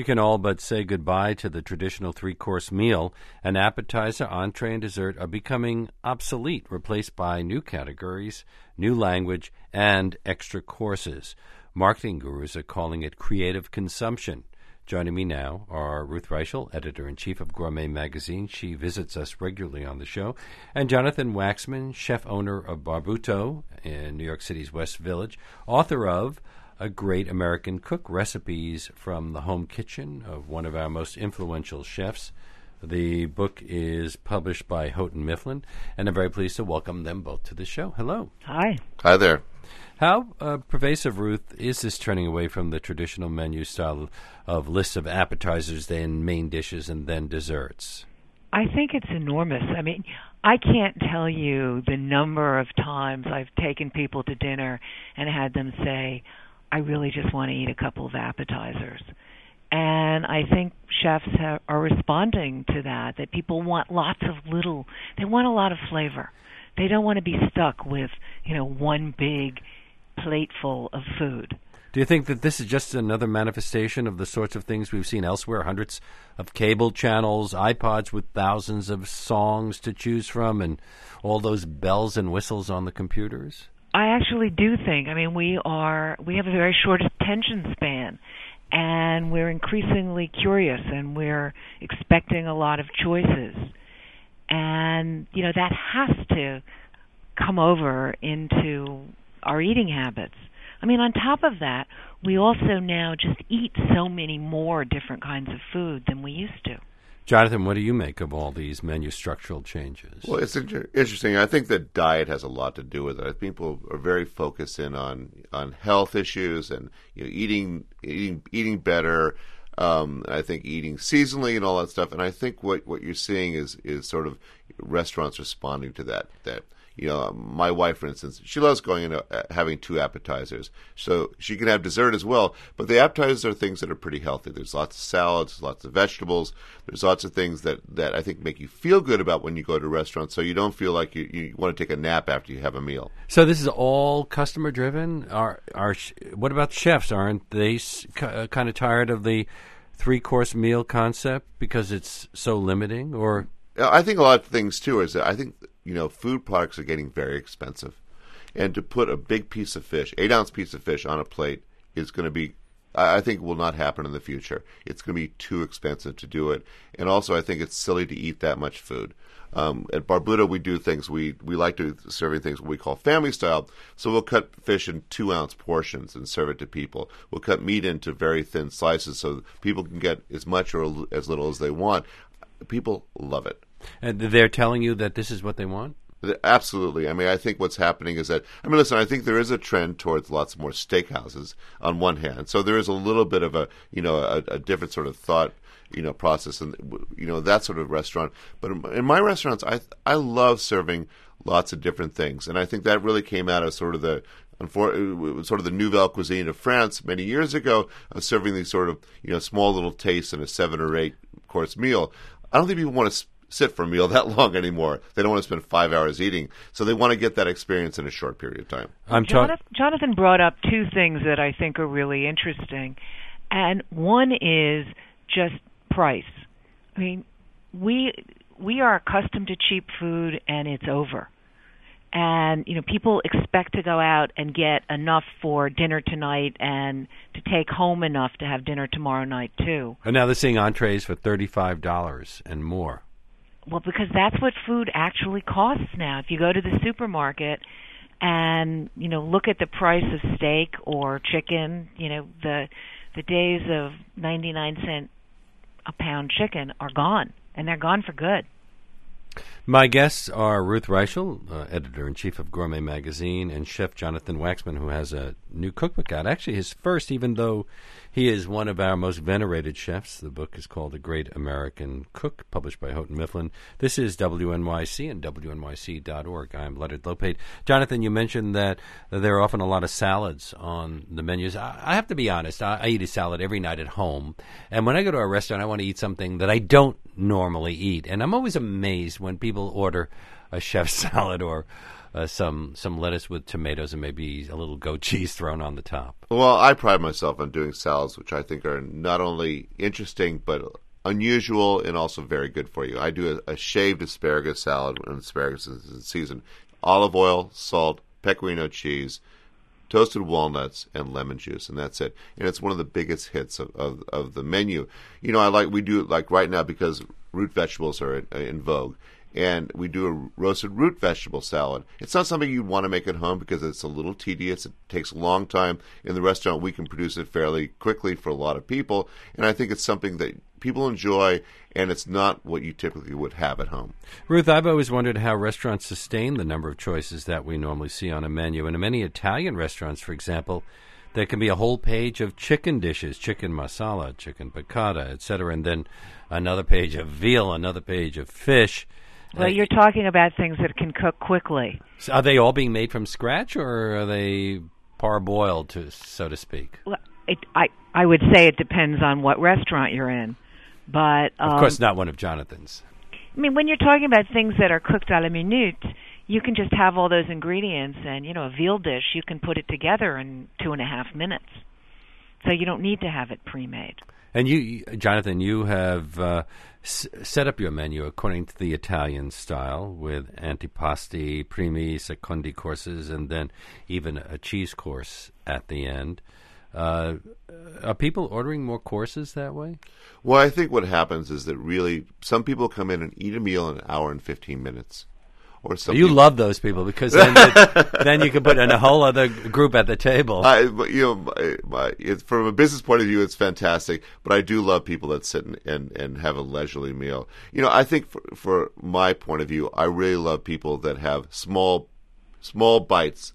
can all but say goodbye to the traditional three-course meal. An appetizer, entree, and dessert are becoming obsolete, replaced by new categories, new language, and extra courses. Marketing gurus are calling it creative consumption. Joining me now are Ruth Reichel, editor-in-chief of Gourmet Magazine. She visits us regularly on the show. And Jonathan Waxman, chef-owner of Barbuto in New York City's West Village, author of A Great American Cook, Recipes from the Home Kitchen of one of our most influential chefs. The book is published by Houghton Mifflin, and I'm very pleased to welcome them both to the show. Hello. Hi. Hi there. How pervasive, Ruth, is this turning away from the traditional menu style of lists of appetizers, then main dishes, and then desserts? I think it's enormous. I mean, I can't tell you the number of times I've taken people to dinner and had them say, I really just want to eat a couple of appetizers. And I think chefs are responding to that people want lots of they want a lot of flavor. They don't want to be stuck with, one big plateful of food. Do you think that this is just another manifestation of the sorts of things we've seen elsewhere? Hundreds of cable channels, iPods with thousands of songs to choose from, and all those bells and whistles on the computers? I actually do think. I mean, we have a very short attention span, and we're increasingly curious, and we're expecting a lot of choices. And, that has to come over into our eating habits. I mean, on top of that, we also now just eat so many more different kinds of food than we used to. Jonathan, what do you make of all these menu structural changes? Well, it's interesting. I think that diet has a lot to do with it. People are very focused in on health issues and eating better. I think eating seasonally and all that stuff. And I think what you're seeing is sort of restaurants responding to that. My wife, for instance, she loves going and having two appetizers. So she can have dessert as well. But the appetizers are things that are pretty healthy. There's lots of salads, lots of vegetables. There's lots of things that I think make you feel good about when you go to restaurants, so you don't feel like you want to take a nap after you have a meal. So this is all customer driven? What about chefs? Aren't they kind of tired of the three-course meal concept because it's so limiting? Or I think a lot of things too is that I think food products are getting very expensive, and to put a big piece of fish, 8-ounce piece of fish on a plate is going to be, I think, will not happen in the future. It's going to be too expensive to do it, and also I think it's silly to eat that much food. At Barbuto, we do things, we like to serving things what we call family style. So we'll cut fish in 2-ounce portions and serve it to people. We'll cut meat into very thin slices so people can get as much or as little as they want. People love it. And they're telling you that this is what they want? Absolutely. I mean, I think what's happening is that, listen, I think there is a trend towards lots more steakhouses on one hand. So there is a little bit of a different sort of thought, process and, that sort of restaurant. But in my restaurants, I love serving lots of different things. And I think that really came out of sort of the nouvelle cuisine of France many years ago, serving these sort of, small little tastes in a 7 or 8 course meal. I don't think people want to sit for a meal that long anymore. They don't want to spend 5 hours eating. So they want to get that experience in a short period of time. Jonathan brought up two things that I think are really interesting. And one is just price. I mean, we are accustomed to cheap food, and it's over. And, people expect to go out and get enough for dinner tonight and to take home enough to have dinner tomorrow night, too. And now they're seeing entrees for $35 and more. Well, because that's what food actually costs now. If you go to the supermarket and, look at the price of steak or chicken, the days of 99-cent a pound chicken are gone, and they're gone for good. My guests are Ruth Reichel, editor-in-chief of Gourmet Magazine, and Chef Jonathan Waxman, who has a new cookbook out. Actually, his first, even though he is one of our most venerated chefs. The book is called A Great American Cook, published by Houghton Mifflin. This is WNYC and WNYC.org. I'm Leonard Lopate. Jonathan, you mentioned that there are often a lot of salads on the menus. I have to be honest. I eat a salad every night at home. And when I go to a restaurant, I want to eat something that I don't normally eat. And I'm always amazed when people order a chef's salad or some lettuce with tomatoes and maybe a little goat cheese thrown on the top. Well, I pride myself on doing salads, which I think are not only interesting but unusual and also very good for you. I do a shaved asparagus salad when asparagus is in season. Olive oil, salt, pecorino cheese, toasted walnuts, and lemon juice, and that's it. And it's one of the biggest hits of the menu. You know, we do it like right now because root vegetables are in vogue. And we do a roasted root vegetable salad. It's not something you'd want to make at home because it's a little tedious. It takes a long time. In the restaurant, we can produce it fairly quickly for a lot of people. And I think it's something that people enjoy, and it's not what you typically would have at home. Ruth, I've always wondered how restaurants sustain the number of choices that we normally see on a menu. And in many Italian restaurants, for example, there can be a whole page of chicken dishes, chicken masala, chicken piccata, etc., and then another page of veal, another page of fish. Well, you're talking about things that can cook quickly. So are they all being made from scratch, or are they parboiled, so to speak? Well, I would say it depends on what restaurant you're in. But of course, not one of Jonathan's. I mean, when you're talking about things that are cooked à la minute, you can just have all those ingredients, and, you know, a veal dish, you can put it together in 2.5 minutes. So you don't need to have it pre-made. And you, Jonathan, you have set up your menu according to the Italian style with antipasti, primi, secondi courses, and then even a cheese course at the end. Are people ordering more courses that way? Well, I think what happens is that really some people come in and eat a meal in an hour and 15 minutes. Or some you love those people because then, then you can put in a whole other group at the table. From a business point of view, it's fantastic. But I do love people that sit and have a leisurely meal. You know, I think for my point of view, I really love people that have small bites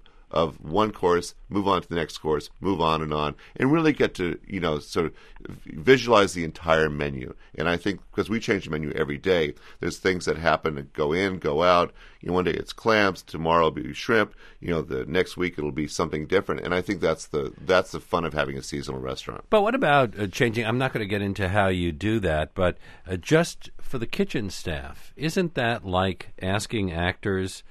of one course, move on to the next course, move on, and really get to, you know, sort of visualize the entire menu. And I think because we change the menu every day, there's things that happen and go in, go out. You know, one day it's clams, tomorrow it'll be shrimp. You know, the next week it'll be something different. And I think that's the fun of having a seasonal restaurant. But what about changing? I'm not going to get into how you do that, but just for the kitchen staff, isn't that like asking actors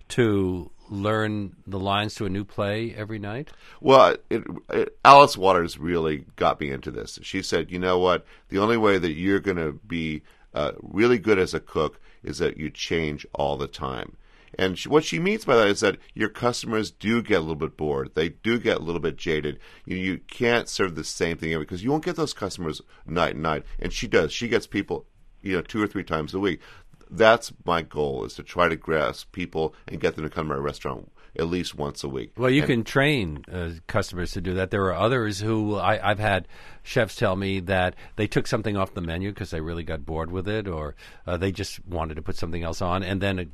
to learn the lines to a new play every night? Well, Alice Waters really got me into this. She said, you know what, the only way that you're going to be really good as a cook is that you change all the time. And what she means by that is that your customers do get a little bit bored. They do get a little bit jaded. You can't serve the same thing every, because you won't get those customers night and night. And she does. She gets people, you know, 2 or 3 times a week. That's my goal, is to try to grasp people and get them to come to my restaurant at least once a week. Well, you can train customers to do that. There are others who I've had chefs tell me that they took something off the menu because they really got bored with it, or they just wanted to put something else on, and then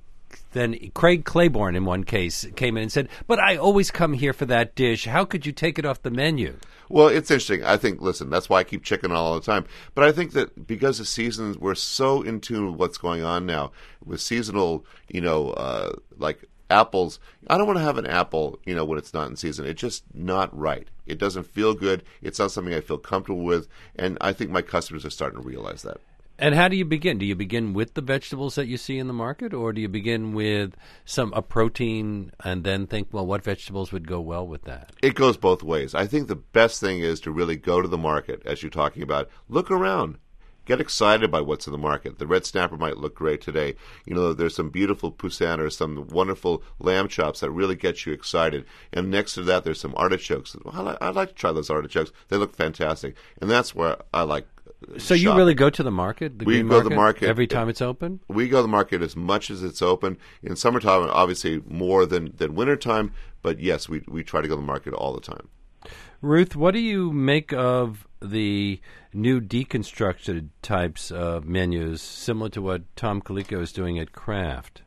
Craig Claiborne, in one case, came in and said, but I always come here for that dish. How could you take it off the menu? Well, it's interesting. I think, listen, that's why I keep chicken all the time. But I think that because the seasons, we're so in tune with what's going on now with seasonal, you know, like apples. I don't want to have an apple, you know, when it's not in season. It's just not right. It doesn't feel good. It's not something I feel comfortable with. And I think my customers are starting to realize that. And how do you begin? Do you begin with the vegetables that you see in the market, or do you begin with a protein and then think, well, what vegetables would go well with that? It goes both ways. I think the best thing is to really go to the market, as you're talking about. Look around. Get excited by what's in the market. The red snapper might look great today. You know, there's some beautiful poussin or some wonderful lamb chops that really get you excited. And next to that, there's some artichokes. I'd like to try those artichokes. They look fantastic. And that's where I like So you really go to the market? We go to the market every time it's open? We go to the market as much as it's open. In summertime, obviously more than wintertime. But yes, we try to go to the market all the time. Ruth, what do you make of the new deconstructed types of menus, similar to what Tom Colicchio is doing at Kraft?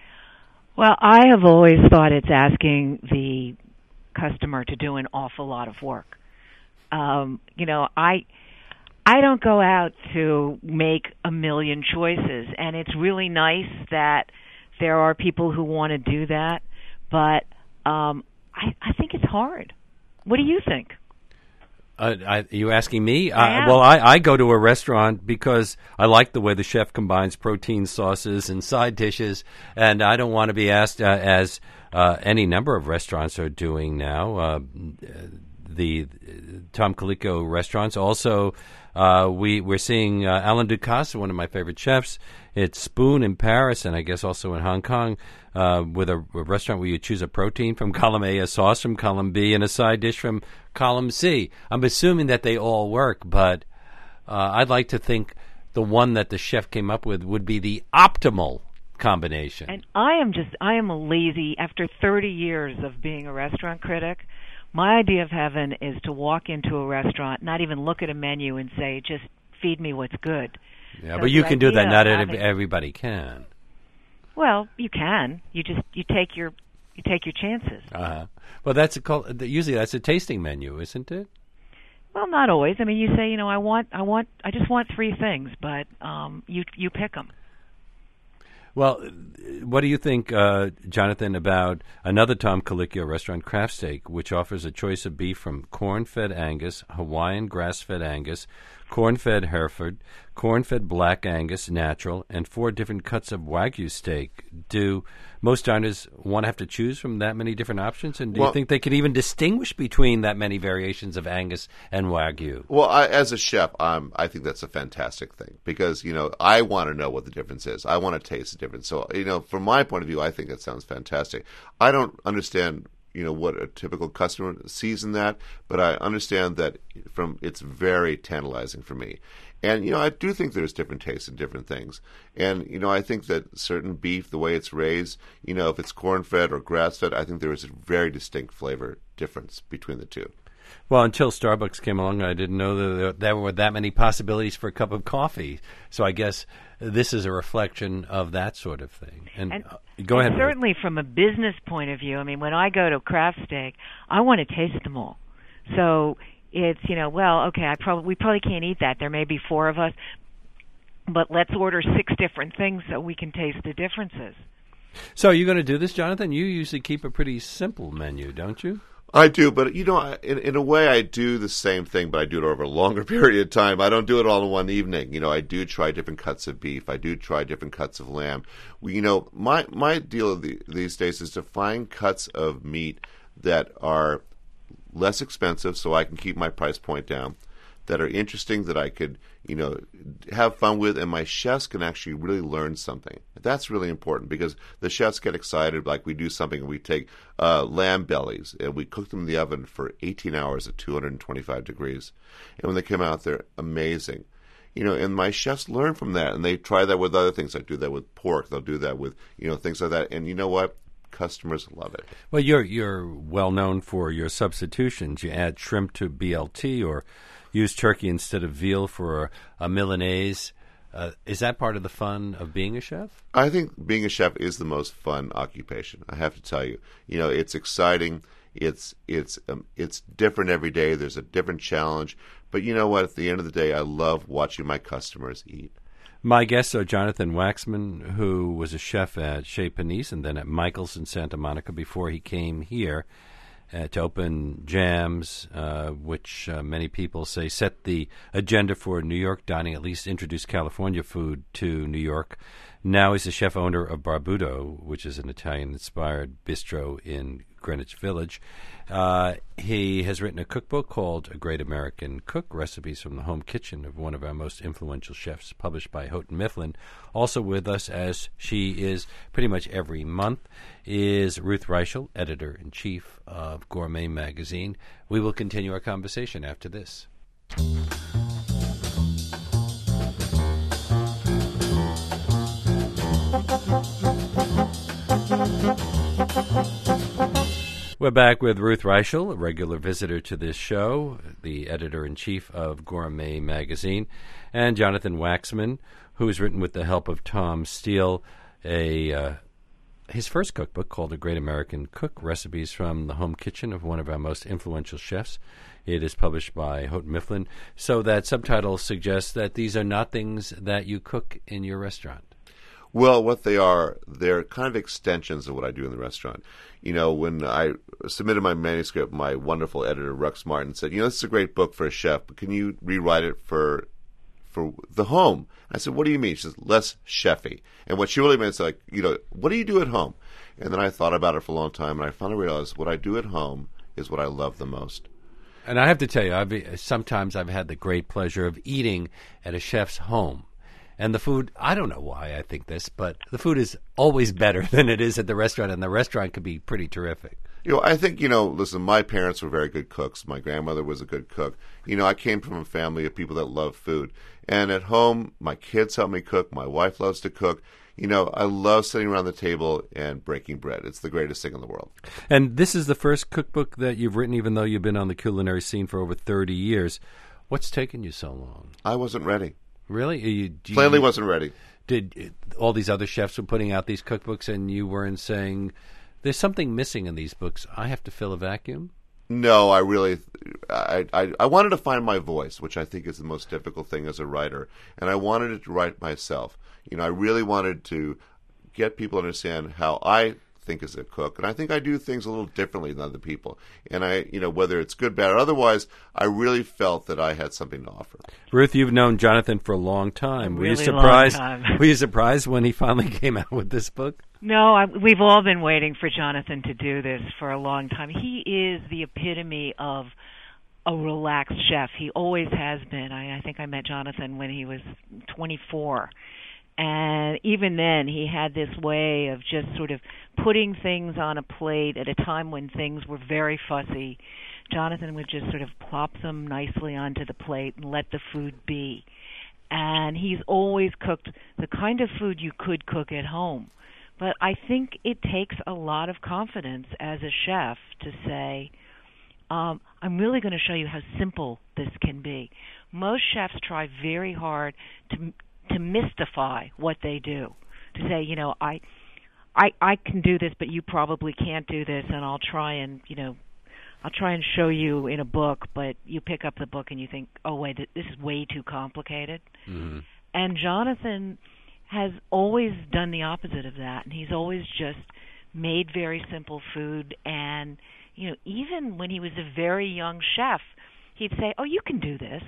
Well, I have always thought it's asking the customer to do an awful lot of work. You know, I don't go out to make a million choices, and it's really nice that there are people who want to do that, but I think it's hard. What do you think? You asking me? I am. Well, I go to a restaurant because I like the way the chef combines protein sauces and side dishes, and I don't want to be asked, as any number of restaurants are doing now, the Tom Colicchio restaurants. Also, we're seeing Alain Ducasse, one of my favorite chefs. It's Spoon in Paris, and I guess also in Hong Kong, with a restaurant where you choose a protein from column A, a sauce from column B, and a side dish from column C. I'm assuming that they all work, but I'd like to think the one that the chef came up with would be the optimal combination. And I am a lazy, after 30 years of being a restaurant critic, my idea of heaven is to walk into a restaurant, not even look at a menu and say, just feed me what's good. Yeah, So but you the can do that. idea Not of everybody can. Well, you can. You take your chances. Well, usually that's a tasting menu, isn't it? Well, not always. I mean, you say, I just want 3 things, but you pick them. Well, what do you think, Jonathan, about another Tom Colicchio restaurant, Craft Steak, which offers a choice of beef from corn-fed Angus, Hawaiian grass-fed Angus, corn-fed Hereford, corn-fed Black Angus natural, and 4 different cuts of Wagyu steak? Do most diners want to have to choose from that many different options? And do you think they can even distinguish between that many variations of Angus and Wagyu? Well, as a chef, I think that's a fantastic thing because, I want to know what the difference is. I want to taste the difference. So, from my point of view, I think that sounds fantastic. I don't understand what a typical customer sees in that, but I understand that it's very tantalizing for me. And, I do think there's different tastes in different things. And, I think that certain beef, the way it's raised, if it's corn-fed or grass-fed, I think there is a very distinct flavor difference between the two. Well, until Starbucks came along, I didn't know that there were that many possibilities for a cup of coffee. So I guess this is a reflection of that sort of thing. And go ahead. Certainly from a business point of view, I mean, when I go to Craft Steak, I want to taste them all. So it's, okay, we probably can't eat that. There may be 4 of us, but let's order 6 different things so we can taste the differences. So are you going to do this, Jonathan? You usually keep a pretty simple menu, don't you? I do, but in a way, I do the same thing, but I do it over a longer period of time. I don't do it all in one evening. I do try different cuts of beef. I do try different cuts of lamb. My deal these days is to find cuts of meat that are less expensive, so I can keep my price point down, that are interesting, that I could have fun with, and my chefs can actually really learn something. That's really important because the chefs get excited, like we do something and we take lamb bellies and we cook them in the oven for 18 hours at 225 degrees. And when they come out, they're amazing. And my chefs learn from that, and they try that with other things. I do that with pork. They'll do that with, things like that. And you know what? Customers love it. Well, you're well known for your substitutions. You add shrimp to BLT or use turkey instead of veal for a Milanese. Is that part of the fun of being a chef? I think being a chef is the most fun occupation. I have to tell you. It's exciting. It's different every day. There's a different challenge. But you know what? At the end of the day, I love watching my customers eat. My guests are Jonathan Waxman, who was a chef at Chez Panisse and then at Michael's in Santa Monica before he came here to open Jams, which many people say set the agenda for New York dining, at least introduced California food to New York. Now he's the chef owner of Barbuto, which is an Italian-inspired bistro in Greenwich Village. He has written a cookbook called A Great American Cook, Recipes from the Home Kitchen of one of our most influential chefs, published by Houghton Mifflin. Also with us, as she is pretty much every month, is Ruth Reichel, editor-in-chief of Gourmet Magazine. We will continue our conversation after this. We're back with Ruth Reichel, a regular visitor to this show, the editor-in-chief of Gourmet Magazine, and Jonathan Waxman, who has written with the help of Tom Steele his first cookbook called A Great American Cook, Recipes from the Home Kitchen of one of our most influential chefs. It is published by Houghton Mifflin. So that subtitle suggests that these are not things that you cook in your restaurant. Well, what they are, they're kind of extensions of what I do in the restaurant. You know, when I submitted my manuscript, my wonderful editor, Rux Martin, said, this is a great book for a chef, but can you rewrite it for the home? I said, what do you mean? She says, less chefy. And what she really meant is like, what do you do at home? And then I thought about it for a long time, and I finally realized what I do at home is what I love the most. And I have to tell you, sometimes I've had the great pleasure of eating at a chef's home. And the food, I don't know why I think this, but the food is always better than it is at the restaurant, and the restaurant could be pretty terrific. I think, listen, my parents were very good cooks. My grandmother was a good cook. I came from a family of people that love food. And at home, my kids help me cook. My wife loves to cook. I love sitting around the table and breaking bread. It's the greatest thing in the world. And this is the first cookbook that you've written, even though you've been on the culinary scene for over 30 years. What's taken you so long? I wasn't ready. Really? Plainly wasn't ready. Did all these other chefs were putting out these cookbooks and you weren't saying, there's something missing in these books, I have to fill a vacuum? No, I wanted to find my voice, which I think is the most difficult thing as a writer. And I wanted it to write myself. I really wanted to get people to understand how I think as a cook, and I think I do things a little differently than other people. And whether it's good, bad, or otherwise, I really felt that I had something to offer. Ruth, you've known Jonathan for a long time. Were you surprised when he finally came out with this book? No, we've all been waiting for Jonathan to do this for a long time. He is the epitome of a relaxed chef. He always has been. I think I met Jonathan when he was 24. And even then, he had this way of just sort of putting things on a plate at a time when things were very fussy. Jonathan would just sort of plop them nicely onto the plate and let the food be. And he's always cooked the kind of food you could cook at home. But I think it takes a lot of confidence as a chef to say, I'm really going to show you how simple this can be. Most chefs try very hard to mystify what they do, to say, I can do this, but you probably can't do this, and I'll try and show you in a book, but you pick up the book and you think, oh wait, this is way too complicated. Mm-hmm. And Jonathan has always done the opposite of that, and he's always just made very simple food. And even when he was a very young chef, he'd say, oh, you can do this.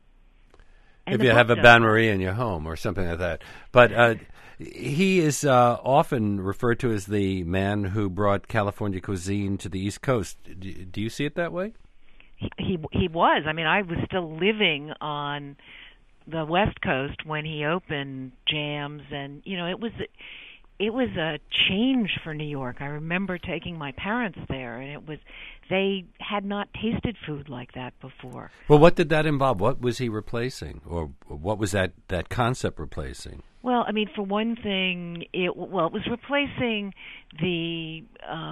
And if you have a bain-marie in your home or something like that. But he is often referred to as the man who brought California cuisine to the East Coast. Do you see it that way? He was. I mean, I was still living on the West Coast when he opened Jams, and it was a change for New York. I remember taking my parents there, and they had not tasted food like that before. Well, what did that involve? What was he replacing, or what was that concept replacing? Well, I mean, for one thing, it was replacing the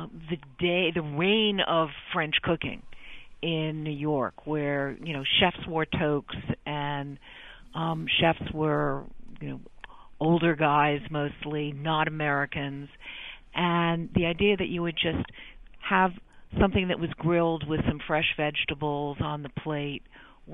reign of French cooking in New York, where chefs wore toques and chefs were older guys mostly, not Americans, and the idea that you would just have something that was grilled with some fresh vegetables on the plate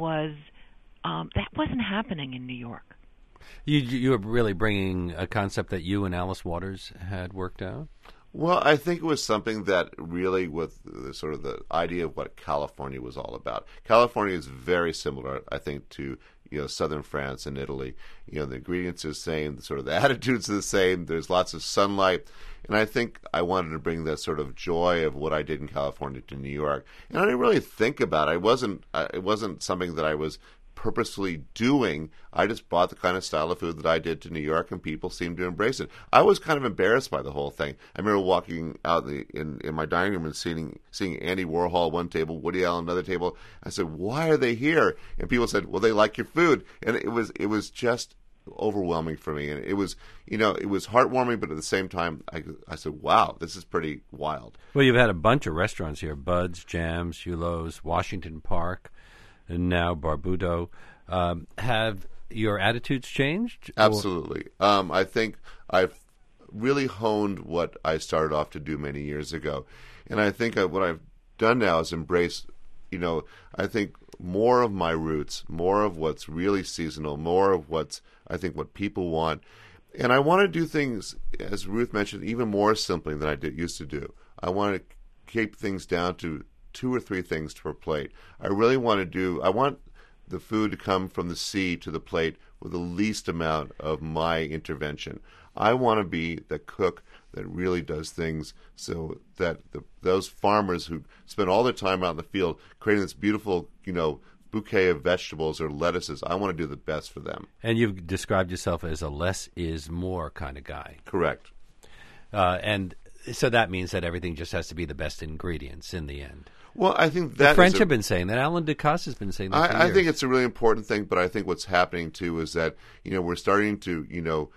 that wasn't happening in New York. You were really bringing a concept that you and Alice Waters had worked out? Well, I think it was something that really, with sort of the idea of what California was all about. California is very similar, I think, to southern France and Italy. The ingredients are the same, sort of the attitudes are the same. There's lots of sunlight, and I think I wanted to bring that sort of joy of what I did in California to New York. And I didn't really think about it. It wasn't something that I was purposely doing. I just brought the kind of style of food that I did to New York, and people seemed to embrace it. I was kind of embarrassed by the whole thing. I remember walking out in my dining room and seeing Andy Warhol one table, Woody Allen another table. I said, "Why are they here?" And people said, "Well, they like your food." And it was just overwhelming for me, and it was heartwarming, but at the same time, I said, "Wow, this is pretty wild." Well, you've had a bunch of restaurants here: Bud's, Jams, Hulot's, Washington Park, and now Barbuto. Have your attitudes changed? Absolutely. I think I've really honed what I started off to do many years ago. And I think what I've done now is embrace, I think more of my roots, more of what's really seasonal, more of what people want. And I want to do things, as Ruth mentioned, even more simply than I used to do. I want to keep things down to 2 or 3 things per plate. I want the food to come from the sea to the plate with the least amount of my intervention. I want to be the cook that really does things so that those farmers who spend all their time out in the field creating this beautiful, bouquet of vegetables or lettuces, I want to do the best for them. And you've described yourself as a less is more kind of guy. Correct. And so that means that everything just has to be the best ingredients in the end. Well, I think that the French have been saying that. Alain Ducasse has been saying that for years. I think it's a really important thing, but I think what's happening too is that we're starting to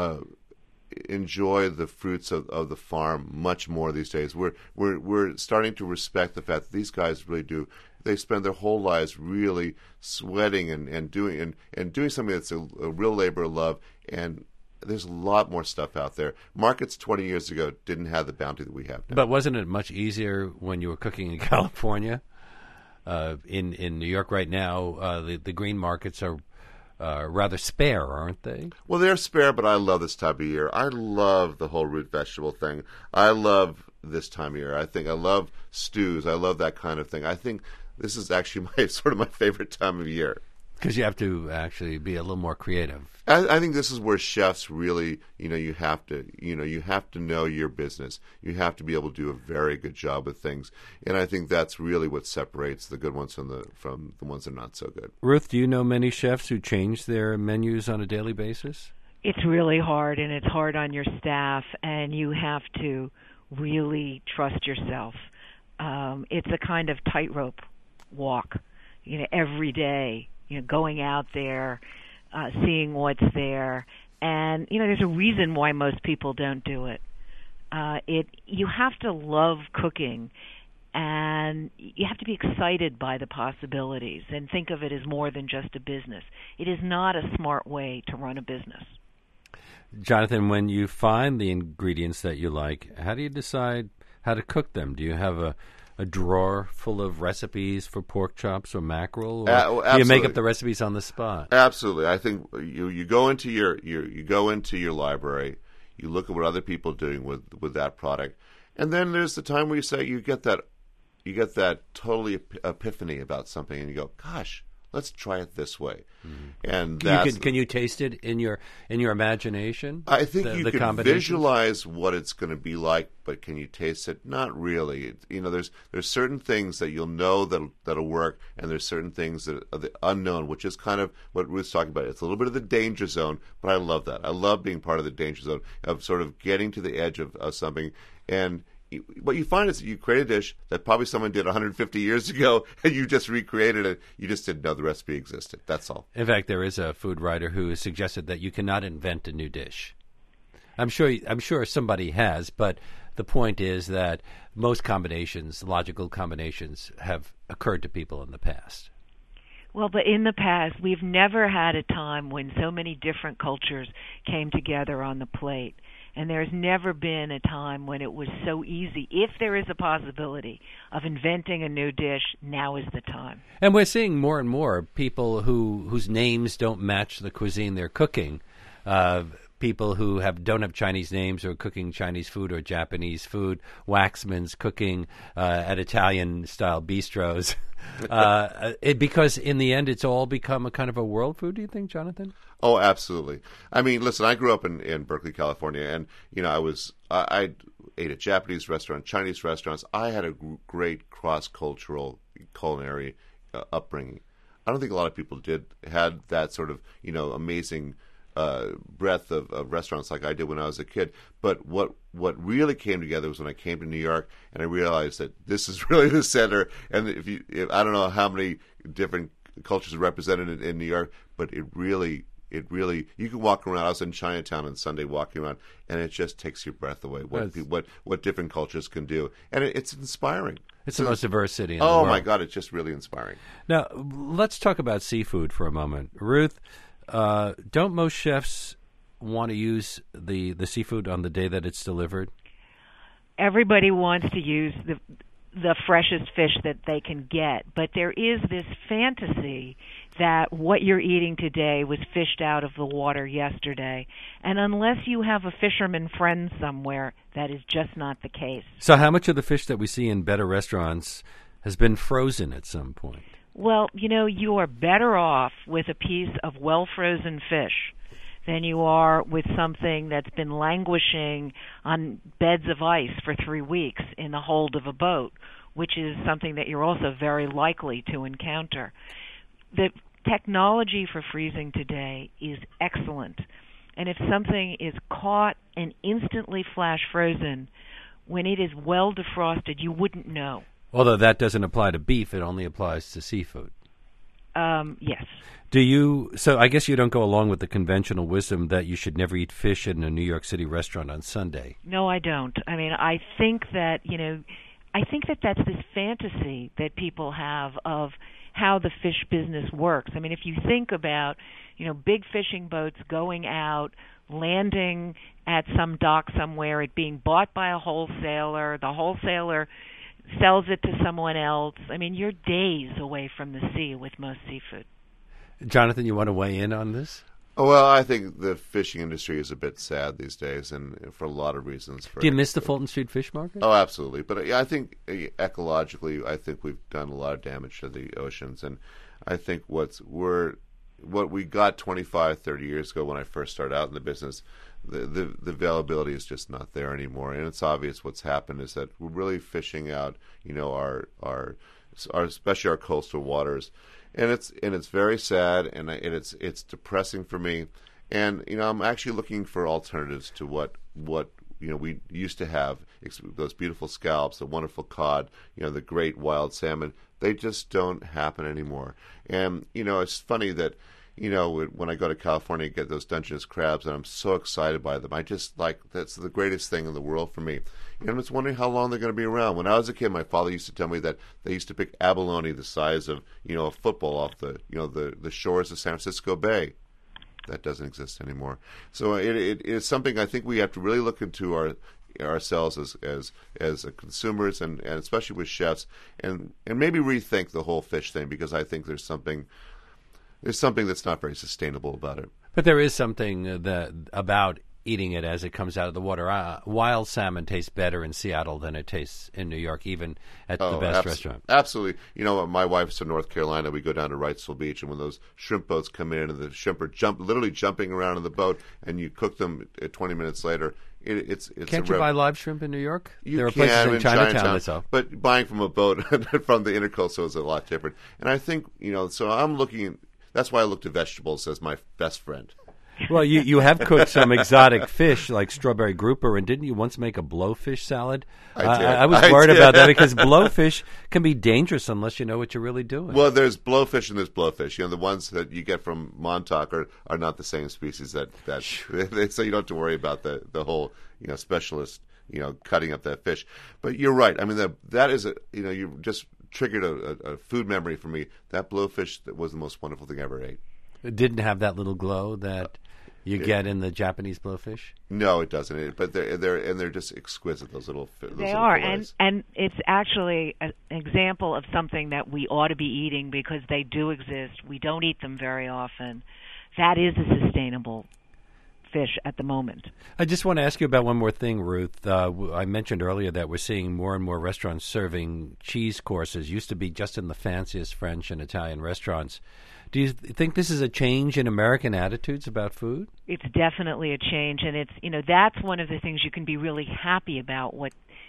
enjoy the fruits of the farm much more these days. We're starting to respect the fact that these guys really do. They spend their whole lives really sweating and doing something that's a real labor of love. And there's a lot more stuff out there. Markets 20 years ago didn't have the bounty that we have now. But wasn't it much easier when you were cooking in California? In New York right now, the green markets are rather spare, aren't they? Well, they're spare, but I love this time of year. I love the whole root vegetable thing. I love this time of year. I love stews. I love that kind of thing. I think this is actually my favorite time of year. Because you have to actually be a little more creative. I think this is where chefs really, you have to know your business. You have to be able to do a very good job with things, and I think that's really what separates the good ones from the ones that are not so good. Ruth, do you know many chefs who change their menus on a daily basis? It's really hard, and it's hard on your staff, and you have to really trust yourself. It's a kind of tightrope walk, every day. Going out there, seeing what's there, and there's a reason why most people don't do it. You have to love cooking, and you have to be excited by the possibilities, and think of it as more than just a business. It is not a smart way to run a business. Jonathan, when you find the ingredients that you like, how do you decide how to cook them? Do you have a drawer full of recipes for pork chops or mackerel? Or do you make up the recipes on the spot? Absolutely. I think you go into your library, you look at what other people are doing with that product, and then there's the time where you say you get that totally epiphany about something, and you go, "Gosh, let's try it this way." And can you taste it in your imagination? I think you can visualize what it's going to be like, but can you taste it? Not really. There's certain things that you'll know that'll work, and there's certain things that are the unknown, which is kind of what Ruth's talking about. It's a little bit of the danger zone, but I love that. I love being part of the danger zone of sort of getting to the edge of something. And what you find is that you create a dish that probably someone did 150 years ago, and you just recreated it. You just didn't know the recipe existed. That's all. In fact, there is a food writer who has suggested that you cannot invent a new dish. I'm sure somebody has, but the point is that most combinations, logical combinations, have occurred to people in the past. Well, but in the past, we've never had a time when so many different cultures came together on the plate. And there's never been a time when it was so easy. If there is a possibility of inventing a new dish, now is the time. And we're seeing more and more people whose names don't match the cuisine they're cooking. People who don't have Chinese names or cooking Chinese food or Japanese food. Waxman's cooking at Italian-style bistros. Because in the end, it's all become a kind of a world food, do you think, Jonathan? Oh, absolutely. I mean, listen, I grew up in Berkeley, California, and I ate at Japanese restaurants, Chinese restaurants. I had a great cross-cultural culinary upbringing. I don't think a lot of people had that sort of amazing breadth of restaurants like I did when I was a kid. But what really came together was when I came to New York, and I realized that this is really the center. And if I don't know how many different cultures are represented in New York, but it really, you can walk around. I was in Chinatown on Sunday walking around, and it just takes your breath away. What different cultures can do, and it's inspiring. It's the most diverse city in the world. Oh my God, it's just really inspiring. Now let's talk about seafood for a moment, Ruth. Don't most chefs want to use the seafood on the day that it's delivered? Everybody wants to use the freshest fish that they can get. But there is this fantasy that what you're eating today was fished out of the water yesterday. And unless you have a fisherman friend somewhere, that is just not the case. So how much of the fish that we see in better restaurants has been frozen at some point? Well, you are better off with a piece of well-frozen fish than you are with something that's been languishing on beds of ice for 3 weeks in the hold of a boat, which is something that you're also very likely to encounter. The technology for freezing today is excellent. And if something is caught and instantly flash frozen, when it is well defrosted, you wouldn't know. Although that doesn't apply to beef, it only applies to seafood. Yes. So I guess you don't go along with the conventional wisdom that you should never eat fish in a New York City restaurant on Sunday. No, I don't. I mean, I think that, that's this fantasy that people have of how the fish business works. I mean, if you think about, big fishing boats going out, landing at some dock somewhere, it being bought by a wholesaler, the wholesaler sells it to someone else. I mean, you're days away from the sea with most seafood. Jonathan, you want to weigh in on this? Well, I think the fishing industry is a bit sad these days, and for a lot of reasons. Do you miss the Fulton Street Fish Market? Oh, absolutely. But I think ecologically, I think we've done a lot of damage to the oceans. And I think what we got 25, 30 years ago when I first started out in the business, the availability is just not there anymore. And it's obvious what's happened is that we're really fishing out, our especially our coastal waters. And it's very sad, and it's depressing for me. And I'm actually looking for alternatives to what we used to have, those beautiful scallops, the wonderful cod, the great wild salmon. They just don't happen anymore. And it's funny that when I go to California and get those Dungeness crabs, and I'm so excited by them. I just that's the greatest thing in the world for me. I'm just wondering how long they're going to be around. When I was a kid, my father used to tell me that they used to pick abalone the size of a football off the shores of San Francisco Bay. That doesn't exist anymore. So it is something I think we have to really look into ourselves as consumers and especially with chefs and maybe rethink the whole fish thing, because I think there's something that's not very sustainable about it. But there is something about eating it as it comes out of the water. Wild salmon tastes better in Seattle than it tastes in New York, even at the best restaurant. Absolutely. My wife's from North Carolina. We go down to Wrightsville Beach, and when those shrimp boats come in and the shrimp are literally jumping around in the boat, and you cook them 20 minutes later, it's Can't you buy live shrimp in New York? There are places in Chinatown. But buying from a boat from the Intercoastal is a lot different. And I think, so I'm looking. That's why I look to vegetables as my best friend. Well, you have cooked some exotic fish like strawberry grouper, and didn't you once make a blowfish salad? I was worried about that because blowfish can be dangerous unless you know what you're really doing. Well, there's blowfish and there's blowfish. The ones that you get from Montauk are not the same species that so you don't have to worry about the whole specialist cutting up that fish. But you're right. I mean that is you just triggered a food memory for me. That blowfish that was the most wonderful thing I ever ate. It didn't have that little glow that you get in the Japanese blowfish? No, it doesn't. But they're just exquisite. Those little. They are, and it's actually an example of something that we ought to be eating because they do exist. We don't eat them very often. That is a sustainable fish at the moment. I just want to ask you about one more thing, Ruth. I mentioned earlier that we're seeing more and more restaurants serving cheese courses. Used to be just in the fanciest French and Italian restaurants. Do you think this is a change in American attitudes about food? It's definitely a change, and it's that's one of the things you can be really happy about. What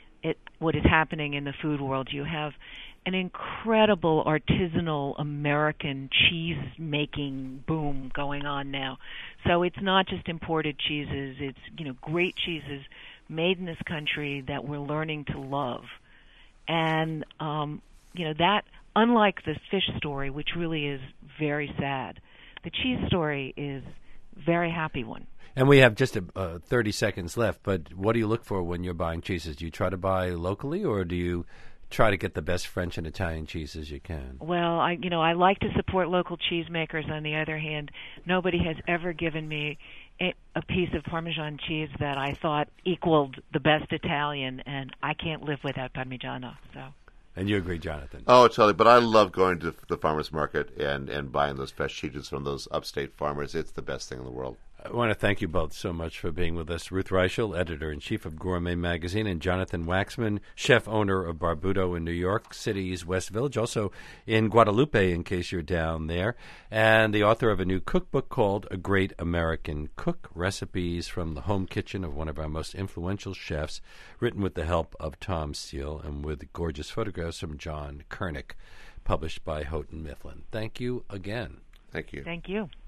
is happening in the food world? You have an incredible artisanal American cheese making boom going on now. So it's not just imported cheeses; it's great cheeses made in this country that we're learning to love, and that. Unlike the fish story, which really is very sad, the cheese story is a very happy one. And we have just 30 seconds left, but what do you look for when you're buying cheeses? Do you try to buy locally, or do you try to get the best French and Italian cheeses you can? Well, I like to support local cheesemakers. On the other hand, nobody has ever given me a piece of Parmesan cheese that I thought equaled the best Italian, and I can't live without Parmigiano, so... And you agree, Jonathan? Oh, totally. But I love going to the farmers market and buying those fresh cheeses from those upstate farmers. It's the best thing in the world. I want to thank you both so much for being with us. Ruth Reichel, editor-in-chief of Gourmet Magazine, and Jonathan Waxman, chef-owner of Barbuto in New York City's West Village, also in Guadalupe, in case you're down there, and the author of a new cookbook called A Great American Cook, Recipes from the Home Kitchen of one of our most influential chefs, written with the help of Tom Steele and with gorgeous photographs from John Kernick, published by Houghton Mifflin. Thank you again. Thank you. Thank you.